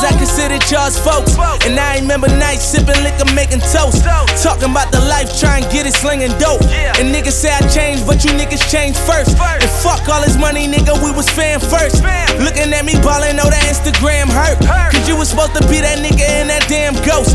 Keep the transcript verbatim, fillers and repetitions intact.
I considered y'all's folks. And I remember nights sipping liquor, making toast. Talking about the life, trying to get it, slinging dope. And niggas say I changed, but you niggas changed first. And fuck all this money, nigga, we was fan first. Looking at me ballin', know that Instagram hurt. Cause you was supposed to be that nigga and that damn ghost.